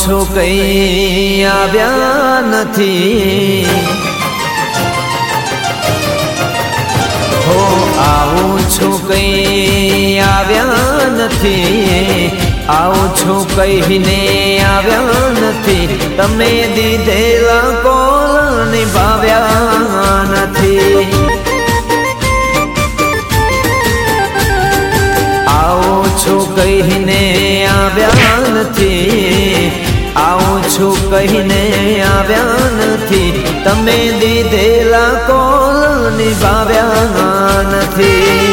છો કઈ આવ્યા નથી, હો આવું છું કઈ આવ્યા નથી, આવું છું કહીને આવ્યા નથી, તમે દીધેલા કોલ નિભાવ્યા નથી. આવું છું કહીને આવ્યા નથી, આવું છું કહીને આવ્યા નથી, તમે દીધેલા કોલ નિભાવ્યા નથી.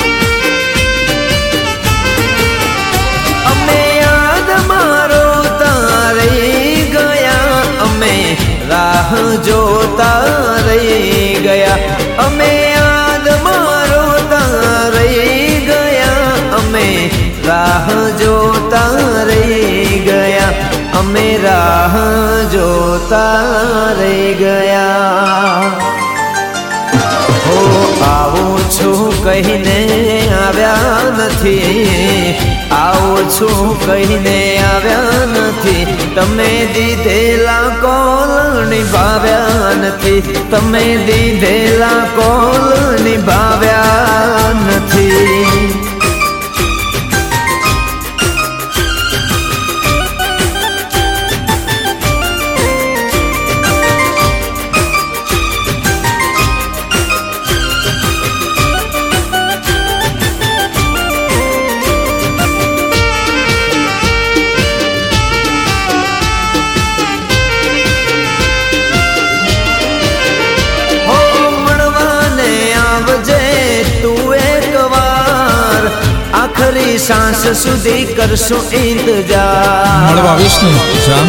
અમે યાદ મારો તારી ગયા, અમે રાહ જોતા રહી ગયા, અમે યાદ મારો તારી ગયા, અમે રાહ જોતા રહી ગયા, અમે રાહ જોતા રહી ગયા. હો આવું છું કહીને આવ્યા નથી, આવું છું કહીને આવ્યા નથી, તમે દીધેલા કોલ નિભાવ્યા નથી, તમે દીધેલા કોલ નિભાવ્યા નથી. આખરી સાંસ સુધી કરશું ઇંતજાર, મળવા વિષ્ણુ જાન.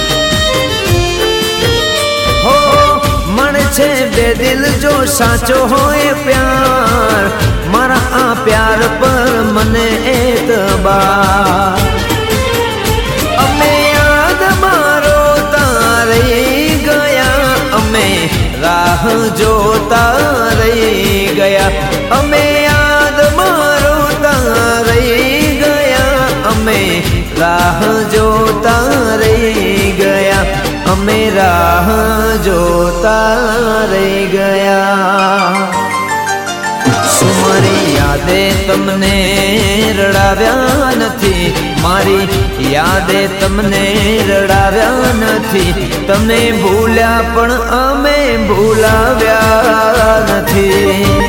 હો મણ છે બે દિલ જો સાચો હોય પ્યાર, મારા આ પ્યાર પર મને એતબાર. અમે યાદ મારો તારી ગયા, અમે રાહ જોતા રહી ગયા, અમે યાદ મારો રહી ગયા, અમે રાહ જોતા રહી ગયા, અમે રાહ જોતા રહી ગયા. સુમારી યાદે તમને રડાવ્યા નથી, મારી યાદે તમને રડાવ્યા નથી, તમે ભૂલ્યા પણ અમે ભૂલાવ્યા નથી.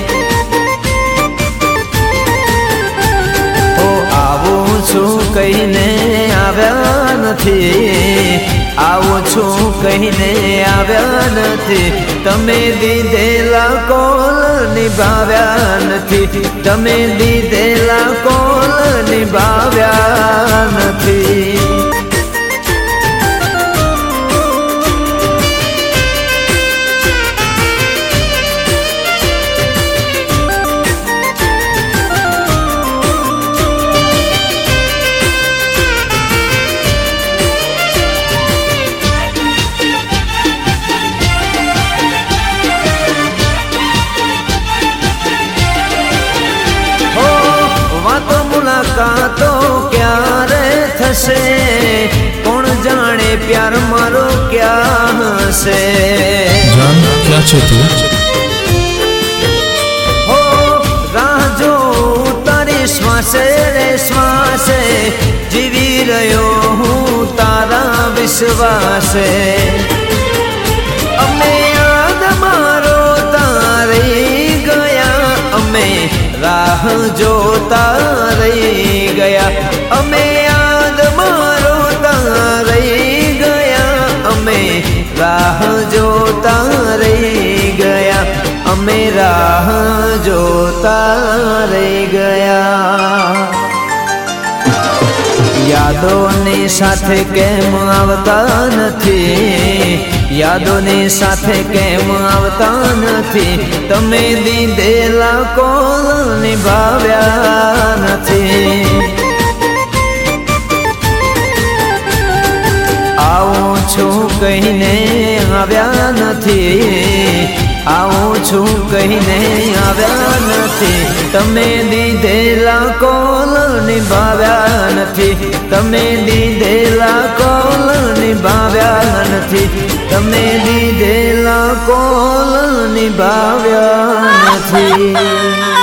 છું કહીને આવ્યા નથી, આવું છું કહીને આવ્યા નથી, તમે દીધેલા કોલ નિભાવ્યા નથી, તમે દીધેલા કોલ નિભાવ્યા નથી. મુલાકાતો ક્યારે થશે, કોણ જાણે પ્યાર મારો ક્યાં હશે. જાન ક્યાં છે તું? હો રાહ જો તારી શ્વાસે રે શ્વાસે, જીવી રહ્યો હું તારા વિશ્વાસે. અમે યાદ મારો તારી ગયા, અમે રાહ જોતા રહી ગયા, અમે યાદ મારો રહી ગયા, અમે રાહ જોતા રહી ગયા, અમે રાહ જોતા રહી ગયા. યાદોની સાથે કેમ આવતા નથી, યાદોની સાથે કેમ આવતા નથી, તમે દીધેલા કોલ નિભાવ્યા નથી. આવું છું કહીને આવ્યા નથી, આવું છું કહીને આવ્યા નથી. તમે દીધેલા કોલ નિભાવ્યા નથી. તમે દીધેલા કોલ નિભાવ્યા નથી. તમે દીધેલા કોલ નિભાવ્યા નથી.